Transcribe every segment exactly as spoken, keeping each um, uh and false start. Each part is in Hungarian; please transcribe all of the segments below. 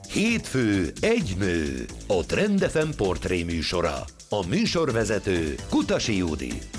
Hétfő, egy nő, a Trend ef em portré műsora. A műsorvezető Kutasi Judit.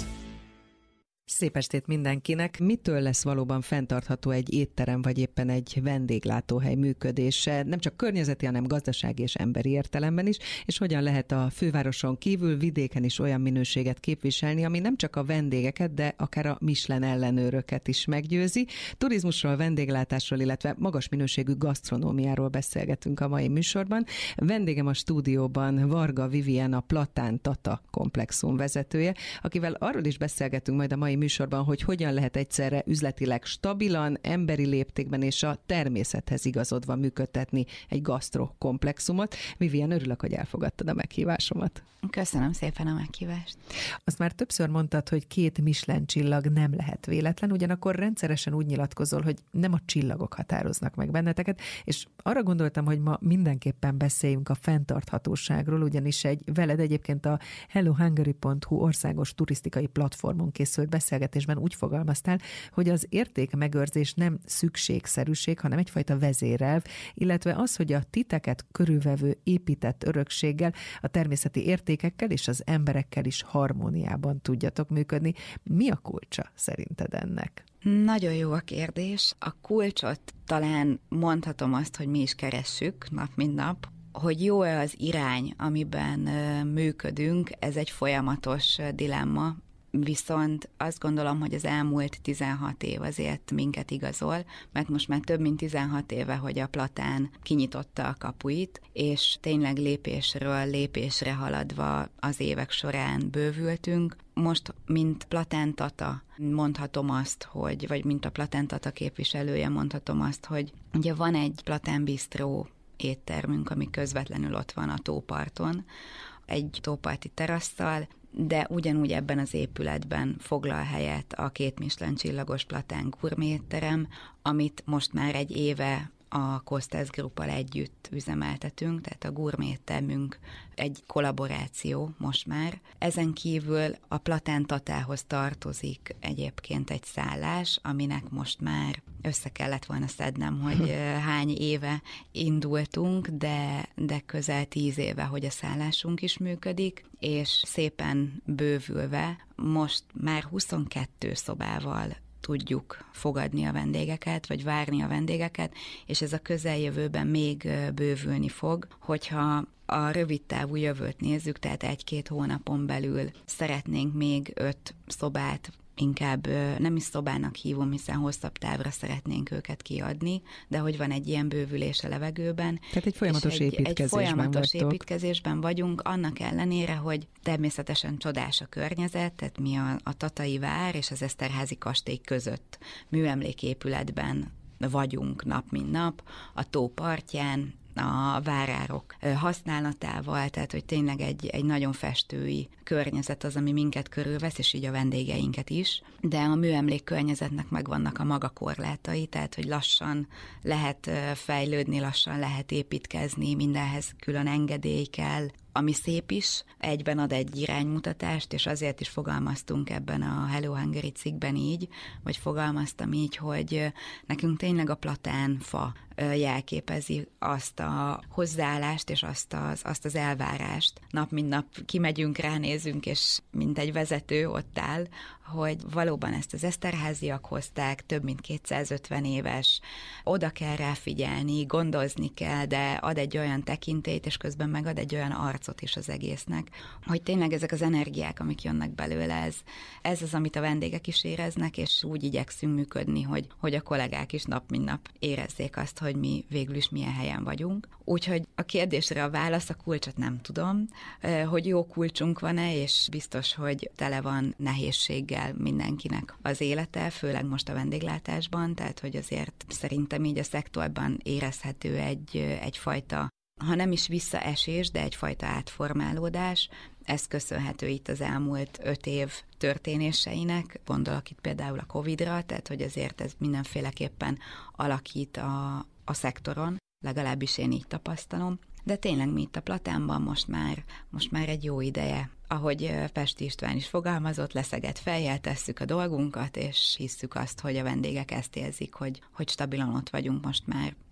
Szép estét mindenkinek! Mitől lesz valóban fenntartható egy étterem, vagy éppen egy vendéglátóhely működése, nem csak környezeti, hanem gazdasági és emberi értelemben is, és hogyan lehet a fővároson kívül vidéken is olyan minőséget képviselni, ami nem csak a vendégeket, de akár a Michelin ellenőröket is meggyőzi. Turizmusról, vendéglátásról, illetve magas minőségű gasztronómiáról beszélgetünk a mai műsorban. Vendégem a stúdióban Varga Vivien, a Platán Tata komplexum vezetője, akivel arról is beszélgetünk majd a mai műsorban, hogy hogyan lehet egyszerre üzletileg stabilan, emberi léptékben és a természethez igazodva működtetni egy gasztrokomplexumot. Vivien, örülök, hogy elfogadtad a meghívásomat. Köszönöm szépen a meghívást. Azt már többször mondtad, hogy két Michelin csillag nem lehet véletlen, ugyanakkor rendszeresen úgy nyilatkozol, hogy nem a csillagok határoznak meg benneteket, és arra gondoltam, hogy ma mindenképpen beszéljünk a fenntarthatóságról, ugyanis egy veled egyébként a hello hungary pont hu országos turisztikai platformon készült beszélgetésben úgy fogalmaztál, hogy az értékmegőrzés nem szükségszerűség, hanem egyfajta vezérelv, illetve az, hogy a titeket körülvevő épített örökséggel, a természeti értékekkel és az emberekkel is harmóniában tudjatok működni. Mi a kulcsa szerinted ennek? Nagyon jó a kérdés. A kulcsot talán mondhatom azt, hogy mi is keressük nap mint nap, hogy jó-e az irány, amiben működünk, ez egy folyamatos dilemma. Viszont azt gondolom, hogy az elmúlt tizenhat év azért minket igazol, mert most már több mint tizenhat éve, hogy a Platán kinyitotta a kapuit, és tényleg lépésről lépésre haladva az évek során bővültünk. Most, mint Platán Tata, mondhatom azt, hogy, vagy mint a Platán Tata képviselője mondhatom azt, hogy ugye van egy Platán Bistró éttermünk, ami közvetlenül ott van a tóparton, egy tóparti terasszal, de ugyanúgy ebben az épületben foglal helyet a két Michelin csillagos Platán gourmet étterem, amit most már egy éve a Kostas Gruppal együtt üzemeltetünk, tehát a gourmet éttermünk egy kollaboráció most már. Ezen kívül a Platán Tatához tartozik egyébként egy szállás, aminek most már össze kellett volna szednem, hogy hány éve indultunk, de, de közel tíz éve, hogy a szállásunk is működik, és szépen bővülve most már huszonkettő szobával tudjuk fogadni a vendégeket, vagy várni a vendégeket, és ez a közeljövőben még bővülni fog, hogyha a rövid távú jövőt nézzük, tehát egy-két hónapon belül szeretnénk még öt szobát, inkább nem is szobának hívom, hiszen hosszabb távra szeretnénk őket kiadni, de hogy van egy ilyen bővülés a levegőben. Tehát egy folyamatos egy, építkezésben Egy folyamatos vagytok. építkezésben vagyunk, annak ellenére, hogy természetesen csodás a környezet, tehát mi a, a Tatai vár és az Eszterházi kastély között műemléképületben vagyunk nap mint nap, a tó partján, a várárok használatával, tehát hogy tényleg egy, egy nagyon festői környezet az, ami minket körülvesz, és így a vendégeinket is, de a műemlék környezetnek megvannak a maga korlátai, tehát hogy lassan lehet fejlődni, lassan lehet építkezni, mindenhez külön engedély kell, ami szép is, egyben ad egy iránymutatást, és azért is fogalmaztunk ebben a Hello Hungary cikkben így, vagy fogalmaztam így, hogy nekünk tényleg a platánfa jelképezi azt a hozzáállást, és azt az, azt az elvárást. Nap mint nap kimegyünk, ránézünk, és mint egy vezető ott áll, hogy valóban ezt az Eszterháziak hozták, több mint kétszázötven éves, oda kell rá figyelni, gondozni kell, de ad egy olyan tekintélyt, és közben meg ad egy olyan arcot is az egésznek, hogy tényleg ezek az energiák, amik jönnek belőle, ez, ez az, amit a vendégek is éreznek, és úgy igyekszünk működni, hogy, hogy a kollégák is nap mint nap érezzék azt, hogy mi végül is milyen helyen vagyunk. Úgyhogy a kérdésre a válasz, a kulcsot nem tudom, hogy jó kulcsunk van-e, és biztos, hogy tele van nehézséggel mindenkinek az élete, főleg most a vendéglátásban, tehát hogy azért szerintem így a szektorban érezhető egy, egyfajta, ha nem is visszaesés, de egyfajta átformálódás. Ez köszönhető itt az elmúlt öt év történéseinek, gondolok itt például a Covidra, tehát hogy azért ez mindenféleképpen alakít a, a szektoron, legalábbis én így tapasztalom. De tényleg mi itt a Platánban most már, most már egy jó ideje. Ahogy Pesti István is fogalmazott, leszegett fejjel tesszük a dolgunkat, és hisszük azt, hogy a vendégek ezt érzik, hogy, hogy stabilan ott vagyunk most már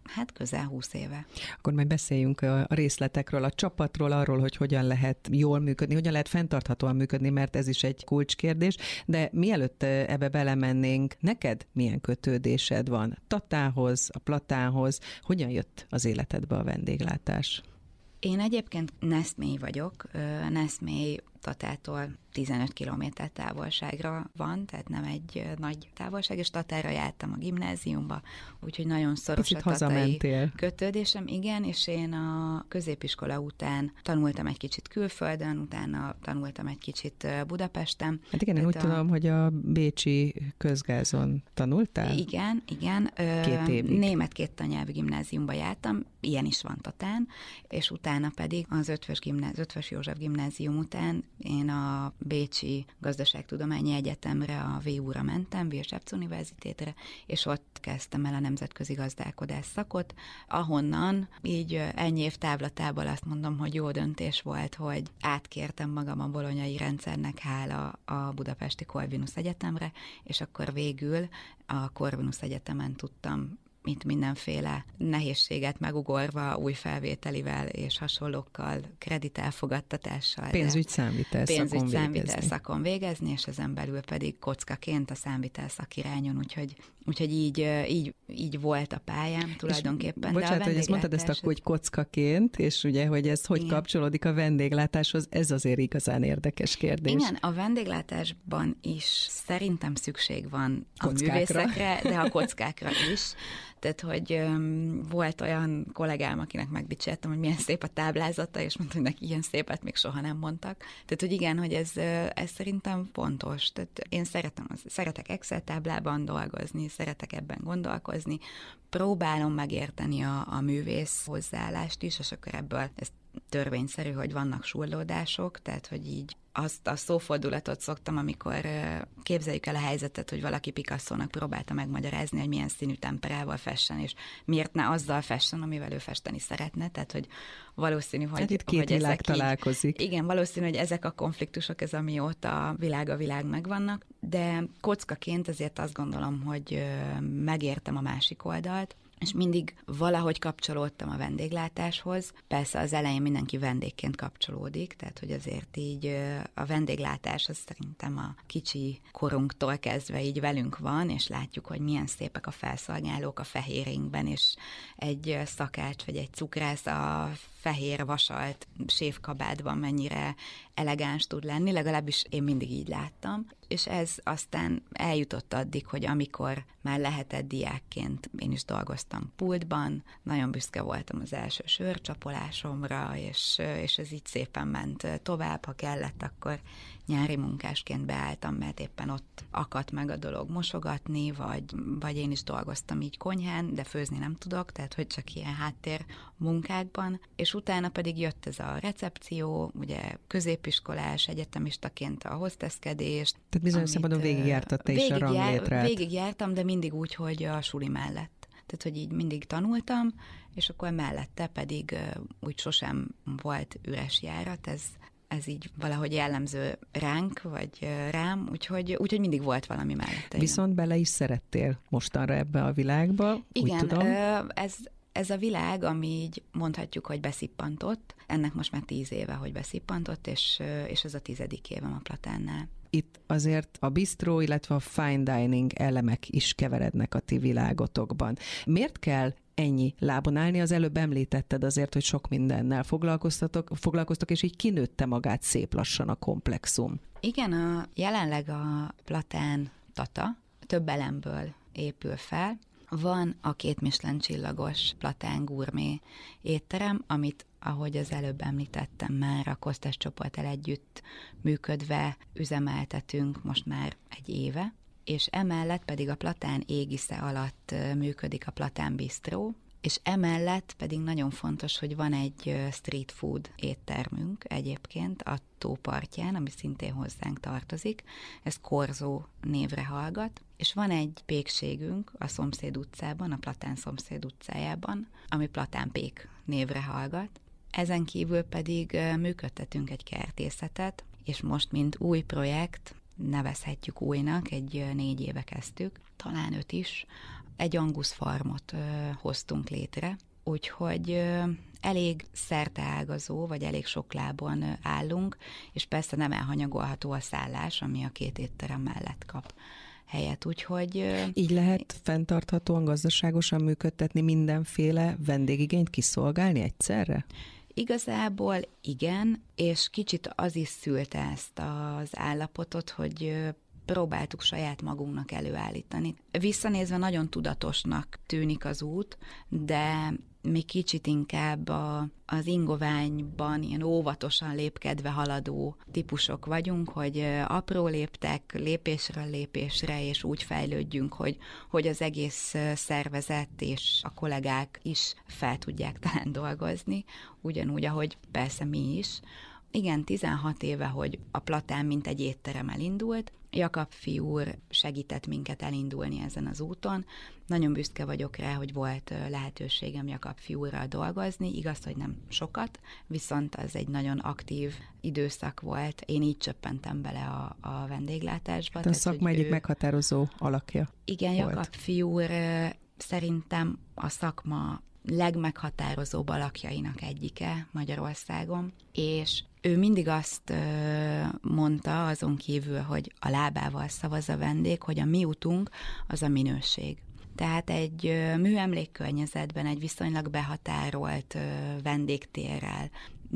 hát közel húsz éve. Akkor majd beszéljünk a részletekről, a csapatról, arról, hogy hogyan lehet jól működni, hogyan lehet fenntarthatóan működni, mert ez is egy kulcskérdés, de mielőtt ebbe belemennénk, neked milyen kötődésed van Tatához, a Platához, hogyan jött az életedbe a vendéglátás? Én egyébként Neszmély vagyok, Neszmély Tatától tizenöt kilométer távolságra van, tehát nem egy nagy távolság, és Tatára jártam a gimnáziumba, úgyhogy nagyon szoros Picit a tatai hazamentél. kötődésem, igen, és én a középiskola után tanultam egy kicsit külföldön, utána tanultam egy kicsit Budapesten. Hát igen, én úgy a... tudom, hogy a bécsi közgázon tanultál? Igen, igen. Két évig. Német kéttanyelvű gimnáziumba jártam, ilyen is van Tatán, és utána pedig az Ötvös, gimnáz, Ötvös József gimnázium után én a Bécsi Gazdaságtudományi Egyetemre, a vé u-ra mentem, Wirtschaftsuniversitätre, és ott kezdtem el a nemzetközi gazdálkodás szakot, ahonnan így ennyi év távlatából azt mondom, hogy jó döntés volt, hogy átkértem magam a bolonyai rendszernek hála a budapesti Corvinus Egyetemre, és akkor végül a Corvinus Egyetemen tudtam mint mindenféle nehézséget megugorva, új felvételivel és hasonlókkal, kreditelfogadtatással. Pénzügy számvitel pénzügy számvitel szakon végezni, és ezen belül pedig kockaként a számvitel szakirányon, úgyhogy, úgyhogy így, így, így volt a pályám tulajdonképpen. És bocsánat, hogy ezt mondtad ezt akkor, hogy kockaként, és ugye, hogy ez hogy igen. kapcsolódik a vendéglátáshoz, ez azért igazán érdekes kérdés. Igen, a vendéglátásban is szerintem szükség van a kockákra. művészekre, de a kockákra is. Tehát, hogy um, volt olyan kollégám, akinek megdicsértem, hogy milyen szép a táblázata, és mondta, hogy neki ilyen szépet még soha nem mondtak. Tehát, hogy igen, hogy ez, ez szerintem fontos. Tehát én szeretem, szeretek Excel táblában dolgozni, szeretek ebben gondolkozni, próbálom megérteni a, a művész hozzáállást is, és akkor ebből ez törvényszerű, hogy vannak surlódások, tehát, hogy így azt a szófordulatot szoktam, amikor képzeljük el a helyzetet, hogy valaki Picasso-nak próbálta megmagyarázni, hogy milyen színű temperával fessen, és miért ne azzal fessen, amivel ő festeni szeretne, tehát, hogy valószínű, hogy... Hát itt két hogy világ találkozik. Így, igen, valószínű, hogy ezek a konfliktusok, ez amióta a világ a világ megvannak, de kockaként azért azt gondolom, hogy megértem a másik oldalt, és mindig valahogy kapcsolódtam a vendéglátáshoz. Persze az elején mindenki vendégként kapcsolódik, tehát hogy azért így a vendéglátás az szerintem a kicsi korunktól kezdve így velünk van, és látjuk, hogy milyen szépek a felszolgálók a fehérénkben, és egy szakács vagy egy cukrász a fehér vasalt séfkabátban mennyire elegáns tud lenni, legalábbis én mindig így láttam. És ez aztán eljutott addig, hogy amikor már lehetett diákként, én is dolgoztam pultban, nagyon büszke voltam az első sörcsapolásomra, és, és ez így szépen ment tovább, ha kellett, akkor nyári munkásként beálltam, mert éppen ott akadt meg a dolog mosogatni, vagy, vagy én is dolgoztam így konyhán, de főzni nem tudok, tehát hogy csak ilyen háttér munkákban, és utána pedig jött ez a recepció, ugye középiskolás, egyetemistaként a hosteszkedést. Tehát bizonyos szempontból végigjártad te is a ranglétrát. Végigjártam, de mindig úgy, hogy a suli mellett. Tehát, hogy így mindig tanultam, és akkor mellette pedig úgy sosem volt üres járat, ez ez így valahogy jellemző ránk, vagy rám, úgyhogy, úgyhogy mindig volt valami mellette. Viszont bele is szerettél mostanra ebbe a világba, igen, úgy tudom. ez, ez a világ, ami így mondhatjuk, hogy beszippantott, ennek most már tíz éve, hogy beszippantott, és, és ez a tizedik évem a Platánnál. Itt azért a bistró, illetve a fine dining elemek is keverednek a ti világotokban. Miért kell ennyi lábon állni? Az előbb említetted azért, hogy sok mindennel foglalkoztatok, foglalkoztok, és így kinőtte magát szép lassan a komplexum. Igen, a, jelenleg a Platán Tata több elemből épül fel. Van a két Michelin csillagos Platán Gourmet étterem, amit, ahogy az előbb említettem már, a Kosztás csoporttal együtt működve üzemeltetünk most már egy éve, és emellett pedig a Platán égisze alatt működik a Platán Bistró, és emellett pedig nagyon fontos, hogy van egy street food éttermünk egyébként a tópartján, ami szintén hozzánk tartozik, ez Korzó névre hallgat, és van egy pékségünk a szomszéd utcában, a Platán szomszéd utcájában, ami Platán Pék névre hallgat. Ezen kívül pedig működtetünk egy kertészetet, és most, mint új projekt, nevezhetjük újnak, egy négy éve kezdtük, talán öt is, egy Angus farmot ö, hoztunk létre, úgyhogy ö, elég szerteágazó, vagy elég sok lábon ö, állunk, és persze nem elhanyagolható a szállás, ami a két étterem mellett kap helyet, úgyhogy... Ö, Így lehet fenntarthatóan, gazdaságosan működtetni, mindenféle vendégigényt kiszolgálni egyszerre? Igazából igen, és kicsit az is szülte ezt az állapotot, hogy próbáltuk saját magunknak előállítani. Visszanézve nagyon tudatosnak tűnik az út, de mi kicsit inkább a, az ingoványban ilyen óvatosan lépkedve haladó típusok vagyunk, hogy apró léptek, lépésről lépésre, és úgy fejlődjünk, hogy, hogy az egész szervezet és a kollégák is fel tudják talán dolgozni, ugyanúgy, ahogy persze mi is. Igen, tizenhat éve, hogy a Platán mint egy étterem elindult. Jakab fiúr segített minket elindulni ezen az úton. Nagyon büszke vagyok rá, hogy volt lehetőségem Jakab fiúrral dolgozni. Igaz, hogy nem sokat, viszont az egy nagyon aktív időszak volt. Én így csöppentem bele a, a vendéglátásba. A szakma egyik ő... meghatározó alakja. Igen, volt. Jakab fiúr szerintem a szakma legmeghatározóbb alakjainak egyike Magyarországon, és ő mindig azt mondta, azon kívül, hogy a lábával szavaz a vendég, hogy a mi utunk az a minőség. Tehát egy műemlékkörnyezetben, egy viszonylag behatárolt vendégtérrel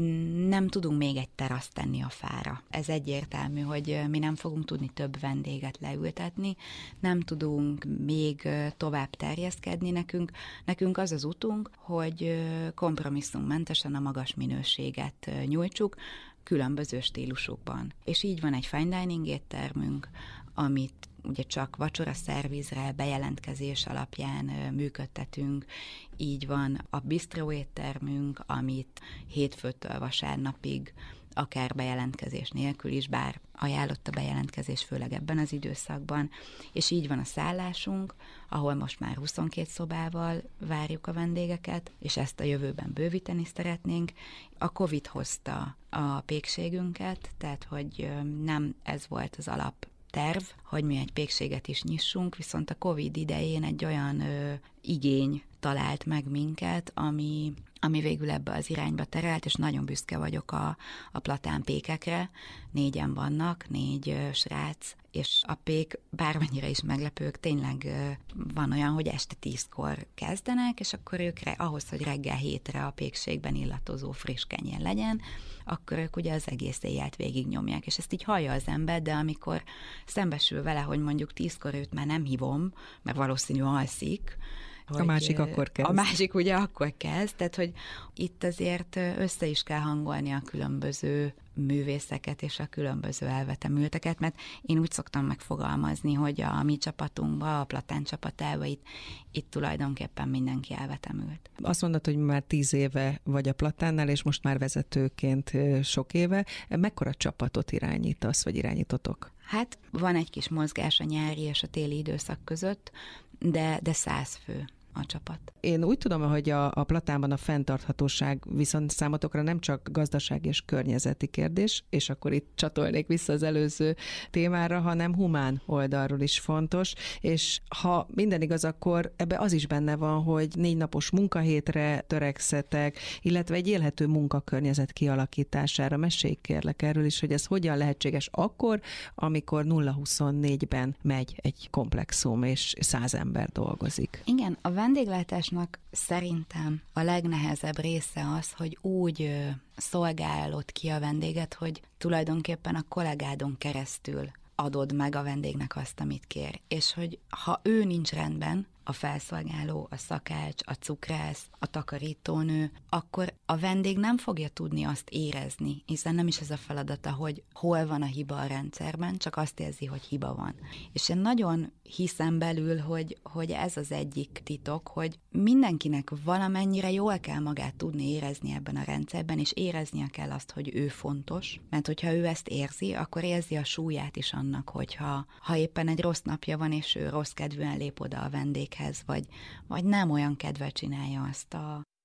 nem tudunk még egy teraszt tenni a fára. Ez egyértelmű, hogy mi nem fogunk tudni több vendéget leültetni, nem tudunk még tovább terjeszkedni nekünk. Nekünk az az utunk, hogy kompromisszummentesen a magas minőséget nyújtsuk, különböző stílusokban. És így van egy fine dining éttermünk, amit ugye csak vacsora szervizre, bejelentkezés alapján működtetünk. Így van a bistró éttermünk, amit hétfőtől vasárnapig, akár bejelentkezés nélkül is, bár ajánlott a bejelentkezés, főleg ebben az időszakban. És így van a szállásunk, ahol most már huszonkét szobával várjuk a vendégeket, és ezt a jövőben bővíteni szeretnénk. A Covid hozta a pékségünket, tehát hogy nem ez volt az alap terv, hogy mi egy pékséget is nyissunk, viszont a Covid idején egy olyan ö, igény talált meg minket, ami, ami végül ebbe az irányba terelt, és nagyon büszke vagyok a, a Platán pékekre. Négyen vannak, négy ö, srác, és a pék, bármennyire is meglepők, tényleg ö, van olyan, hogy este tízkor kezdenek, és akkor ők ahhoz, hogy reggel hétre a pékségben illatozó friss kenyér legyen, akkor ők ugye az egész éjjelt végignyomják, és ezt így hallja az ember, de amikor szembesül vele, hogy mondjuk tízkor őt már nem hívom, mert valószínű alszik, a másik akkor kezd. A másik ugye akkor kezd, tehát hogy itt azért össze is kell hangolni a különböző művészeket és a különböző elvetemülteket, mert én úgy szoktam megfogalmazni, hogy a mi csapatunkban, a Platán csapatába itt, itt tulajdonképpen mindenki elvetemült. Azt mondod, hogy már tíz éve vagy a Platánnál, és most már vezetőként sok éve. Mekkora csapatot irányítasz, vagy irányítotok? Hát van egy kis mozgás a nyári és a téli időszak között, de, de száz fő a csapat. Én úgy tudom, hogy a, a Platánban a fenntarthatóság viszont számotokra nem csak gazdasági és környezeti kérdés, és akkor itt csatolnék vissza az előző témára, hanem humán oldalról is fontos, és ha minden igaz, akkor ebbe az is benne van, hogy négy napos munkahétre törekszetek, illetve egy élhető munkakörnyezet kialakítására. Mesélj kérlek erről is, hogy ez hogyan lehetséges akkor, amikor nulla huszonnégyben megy egy komplexum, és száz ember dolgozik. Igen, a vendéglátásnak szerintem a legnehezebb része az, hogy úgy ö, szolgálod ki a vendéget, hogy tulajdonképpen a kollégádon keresztül adod meg a vendégnek azt, amit kér. És hogy ha ő nincs rendben, a felszolgáló, a szakács, a cukrász, a takarítónő, akkor a vendég nem fogja tudni azt érezni, hiszen nem is ez a feladata, hogy hol van a hiba a rendszerben, csak azt érzi, hogy hiba van. És én nagyon hiszem belül, hogy, hogy ez az egyik titok, hogy mindenkinek valamennyire jól kell magát tudni érezni ebben a rendszerben, és éreznie kell azt, hogy ő fontos, mert hogyha ő ezt érzi, akkor érzi a súlyát is annak, hogyha ha éppen egy rossz napja van, és ő rossz kedvűen lép oda a vendéghez, vagy, vagy nem olyan kedvel csinálja azt a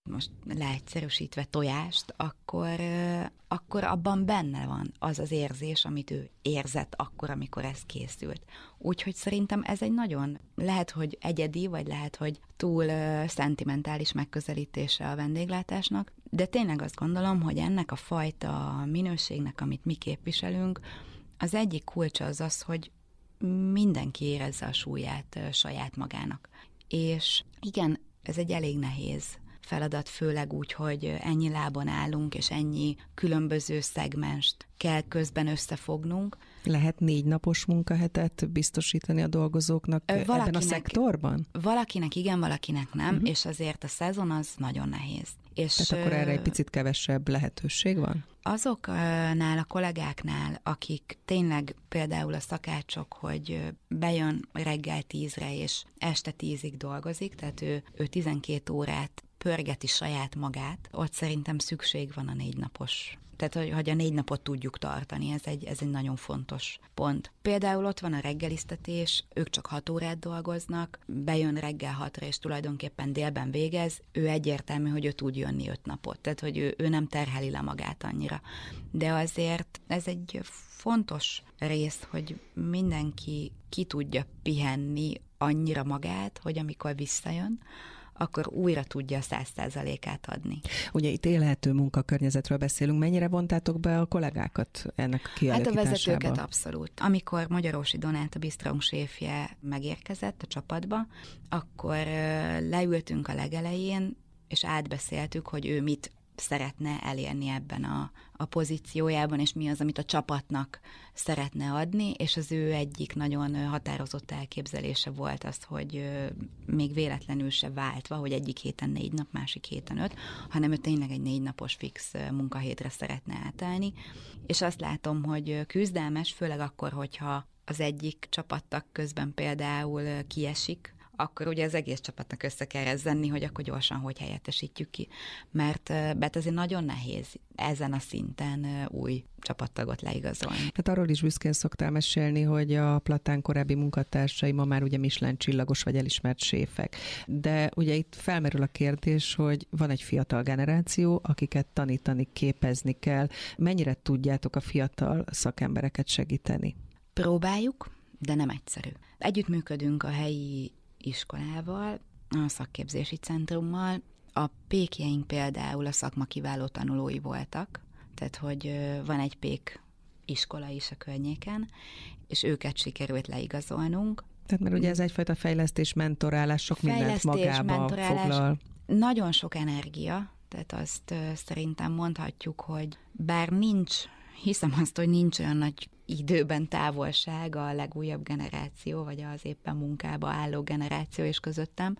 most leegyszerűsítve tojást, akkor, akkor abban benne van az az érzés, amit ő érzett akkor, amikor ez készült. Úgyhogy szerintem ez egy nagyon, lehet, hogy egyedi, vagy lehet, hogy túl uh, szentimentális megközelítése a vendéglátásnak, de tényleg azt gondolom, hogy ennek a fajta minőségnek, amit mi képviselünk, az egyik kulcsa az az, hogy mindenki érezze a súlyát uh, saját magának. És igen, ez egy elég nehéz feladat, főleg úgy, hogy ennyi lábon állunk, és ennyi különböző szegmenst kell közben összefognunk. Lehet négy napos munkahetet biztosítani a dolgozóknak valakinek, ebben a szektorban? Valakinek igen, valakinek nem, uh-huh. és azért a szezon az nagyon nehéz. És tehát akkor erre egy picit kevesebb lehetőség van? Azoknál a kollégáknál, akik tényleg például a szakácsok, hogy bejön reggel tízre, és este tízig dolgozik, tehát ő, ő tizenkét órát pörgeti saját magát, ott szerintem szükség van a négy napos. Tehát, hogy, hogy a négy napot tudjuk tartani, ez egy, ez egy nagyon fontos pont. Például ott van a reggelisztetés, ők csak hat órát dolgoznak, bejön reggel hatra, és tulajdonképpen délben végez, ő egyértelmű, hogy ő tud jönni öt napot, tehát, hogy ő, ő nem terheli le magát annyira. De azért ez egy fontos rész, hogy mindenki ki tudja pihenni annyira magát, hogy amikor visszajön, akkor újra tudja a száz százalékát adni. Ugye itt élhető munkakörnyezetről beszélünk. Mennyire vontátok be a kollégákat ennek a kialakításába? Hát a vezetőket abszolút. Amikor Magyarósi Donát, a bisztrong séfje megérkezett a csapatba, akkor leültünk a legelején, és átbeszéltük, hogy ő mit szeretne elérni ebben a, a pozíciójában, és mi az, amit a csapatnak szeretne adni, és az ő egyik nagyon határozott elképzelése volt az, hogy még véletlenül se váltva, hogy egyik héten négy nap, másik héten öt, hanem ő tényleg egy négy napos fix munkahétre szeretne átállni, és azt látom, hogy küzdelmes, főleg akkor, hogyha az egyik csapattag közben például kiesik, akkor ugye az egész csapatnak össze kell rezzenni, hogy akkor gyorsan hogy helyettesítjük ki. Mert, mert azért nagyon nehéz ezen a szinten új csapattagot leigazolni. Hát arról is büszkén szoktál mesélni, hogy a Platán korábbi munkatársai ma már ugye Michelin csillagos vagy elismert séfek. De ugye itt felmerül a kérdés, hogy van egy fiatal generáció, akiket tanítani, képezni kell. Mennyire tudjátok a fiatal szakembereket segíteni? Próbáljuk, de nem egyszerű. Együttműködünk a helyi iskolával, a szakképzési centrummal. A pékjeink például a szakma kiváló tanulói voltak, tehát hogy van egy pék iskola is a környéken, és őket sikerült leigazolnunk. Tehát mert ugye ez egyfajta fejlesztés, mentorálás, sok mindent magába mentorálás, foglal. Nagyon sok energia, tehát azt szerintem mondhatjuk, hogy bár nincs, hiszem azt, hogy nincs olyan nagy időben távolság a legújabb generáció, vagy az éppen munkába álló generáció és közöttem,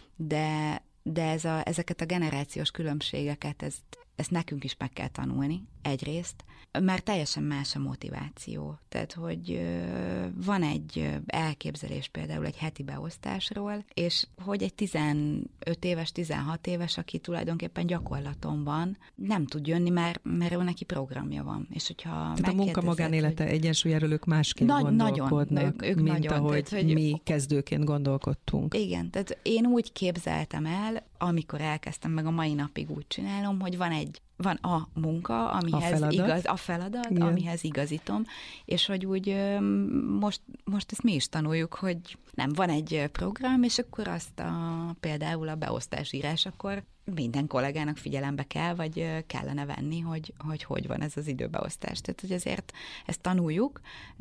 de, de ez a, ezeket a generációs különbségeket, ezt, ezt nekünk is meg kell tanulni egyrészt, mert teljesen más a motiváció. Tehát, hogy van egy elképzelés például egy heti beosztásról, és hogy egy tizenöt éves, tizenhat éves, aki tulajdonképpen gyakorlaton van, nem tud jönni, mert, mert ő neki programja van. És hogyha tehát a munka-magánélete hogy... egyensúlyáról ők másként Nagy, gondolkodnak, nagyon, ők, ők mint nagyon, ahogy tehát, hogy... mi kezdőként gondolkodtunk. Igen, tehát én úgy képzeltem el, amikor elkezdtem, meg a mai napig úgy csinálom, hogy van egy van a munka, amihez a feladat, igaz, a feladat amihez igazítom, és hogy úgy most, most ezt mi is tanuljuk, hogy nem, van egy program, és akkor azt a, például a beosztásírás, akkor minden kollégának figyelembe kell, vagy kellene venni, hogy hogy, hogy van ez az időbeosztás. Tehát, hogy azért ezt tanuljuk,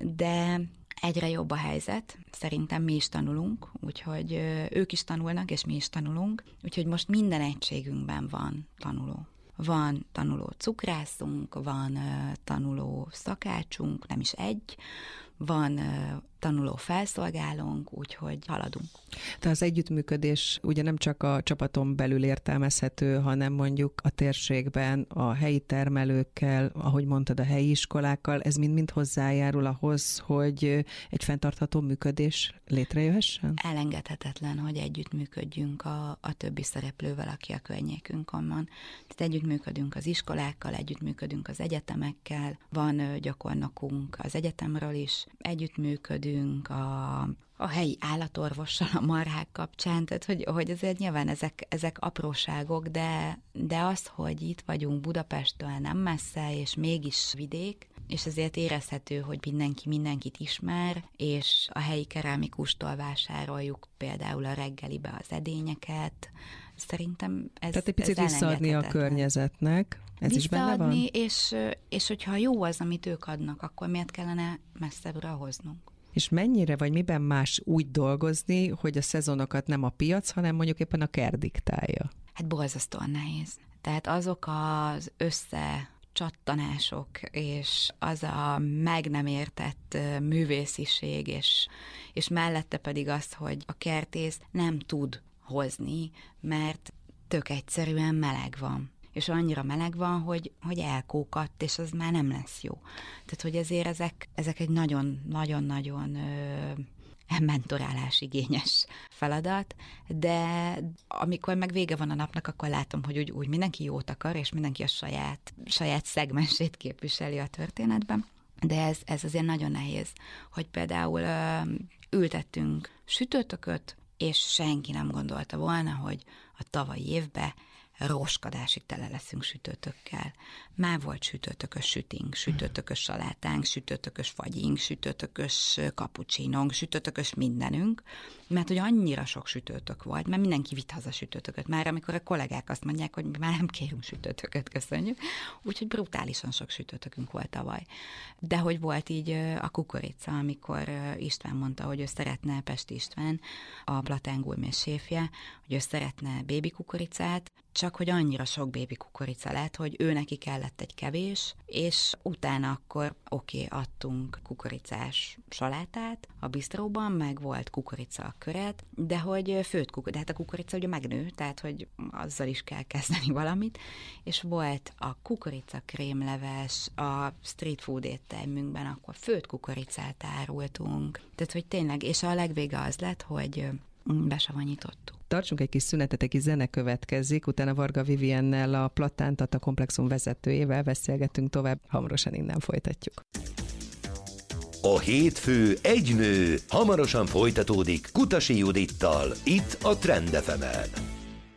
de egyre jobb a helyzet, szerintem mi is tanulunk, úgyhogy ők is tanulnak, és mi is tanulunk, úgyhogy most minden egységünkben van tanuló. Van tanuló cukrászunk, van uh, tanuló szakácsunk, nem is egy, van uh, tanuló felszolgálónk, úgyhogy haladunk. Tehát az együttműködés ugye nem csak a csapaton belül értelmezhető, hanem mondjuk a térségben a helyi termelőkkel, ahogy mondtad, a helyi iskolákkal, ez mind-mind hozzájárul ahhoz, hogy egy fenntartható működés létrejöhessen? Elengedhetetlen, hogy együttműködjünk a, a többi szereplővel, aki a környékünkön van. Tehát együttműködünk az iskolákkal, együttműködünk az egyetemekkel, van gyakornokunk az egyetemről is, együttműködünk a, a helyi állatorvossal a marhák kapcsán, tehát hogy, hogy azért nyilván ezek, ezek apróságok, de, de az, hogy itt vagyunk Budapesttől nem messze, és mégis vidék, és ezért érezhető, hogy mindenki mindenkit ismer, és a helyi kerámikustól vásároljuk például a reggelibe az edényeket. Szerintem ez Tehát egy picit visszaadni a környezetnek, ez is benne van? És, és hogyha jó az, amit ők adnak, akkor miért kellene messzebbre hoznunk? És mennyire vagy miben más úgy dolgozni, hogy a szezonokat nem a piac, hanem mondjuk éppen a kert diktálja? Hát borzasztóan nehéz. Tehát azok az össze csattanások, és az a meg nem értett művésziség, és, és mellette pedig az, hogy a kertész nem tud hozni, mert tök egyszerűen meleg van. És annyira meleg van, hogy, hogy elkókadt, és az már nem lesz jó. Tehát, hogy ezért ezek, ezek egy nagyon-nagyon-nagyon mentorálás igényes feladat, de amikor meg vége van a napnak, akkor látom, hogy úgy, úgy mindenki jót akar, és mindenki a saját, saját szegmensét képviseli a történetben. De ez, ez azért nagyon nehéz, hogy például ö, ültettünk sütőtököt, és senki nem gondolta volna, hogy a tavalyi évben roskadásig tele leszünk sütőtökkel. Már volt sütőtökös sütink, sütőtökös salátánk, sütőtökös fagyink, sütőtökös kapucsinónk, sütőtökös mindenünk, mert hogy annyira sok sütőtök volt, mert mindenki vitt haza sütőtököt. Már amikor a kollégák azt mondják, hogy mi már nem kérünk sütőtököt, köszönjük. Úgyhogy brutálisan sok sütőtökünk volt tavaly. De hogy volt így a kukorica, amikor István mondta, hogy ő szeretne, Pesti István, a Platán Gourmet séfje, hogy ő szeretne bébi kukoricát, csak hogy annyira sok bébi kukorica lett, hogy ő neki kellett egy kevés, és utána akkor oké, okay, adtunk kukoricás salátát a bistróban, meg volt kukorica a köret, de hogy főtt kukorica, de hát a kukorica ugye megnő, tehát hogy azzal is kell kezdeni valamit, és volt a kukorica krémleves, a street food éttermünkben, akkor főtt kukoricát árultunk, tehát hogy tényleg, és a legvége az lett, hogy besavanyítottuk. Tartsunk egy kis szünetet, egy kis zene következik, utána Varga Viviennel, a Platán Tata komplexum vezetőjével beszélgetünk tovább, hamarosan innen folytatjuk. A hétfő egy nő hamarosan folytatódik Kutasi Judittal, itt a Trend ef emen.